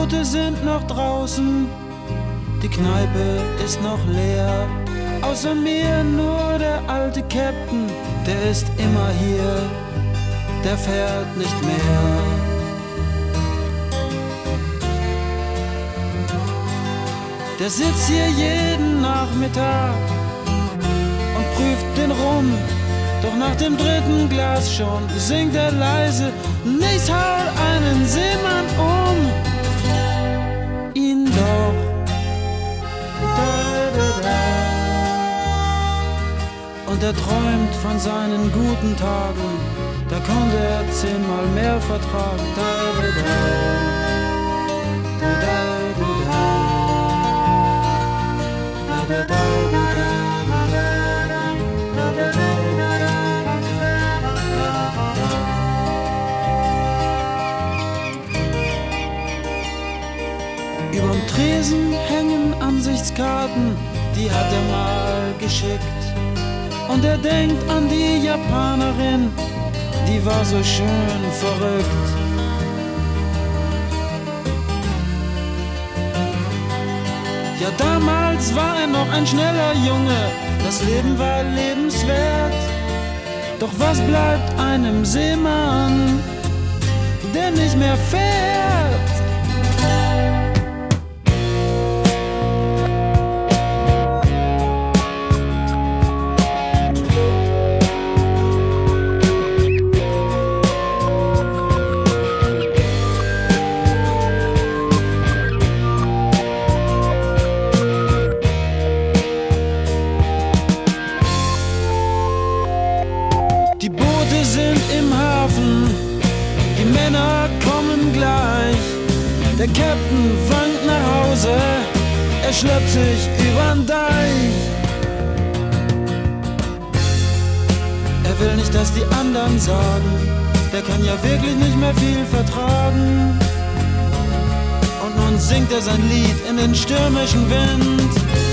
Boote sind noch draußen, die Kneipe ist noch leer. Außer mir nur der alte Captain, der ist immer hier, der fährt nicht mehr. Der sitzt hier jeden Nachmittag und prüft den Rum. Doch nach dem dritten Glas schon singt er leise: Nichts haut einen Seemann um. Ihn doch. Da, da, da. Und er träumt von seinen guten Tagen, da konnte er 10-mal mehr vertragen. Da, da, da. Da, da, da, da. Da, da, da, Überm Tresen hängen Ansichtskarten, die hat er mal geschickt. Und er denkt an die Japanerin, die war so schön verrückt. Ja, damals war er noch ein schneller Junge, das Leben war lebenswert. Doch was bleibt einem Seemann, der nicht mehr fährt? Die Boote sind im Hafen, die Männer kommen gleich. Der Captain wankt nach Hause, er schleppt sich übern Deich. Er will nicht, dass die anderen sagen, der kann ja wirklich nicht mehr viel vertragen. Und nun singt er sein Lied in den stürmischen Wind.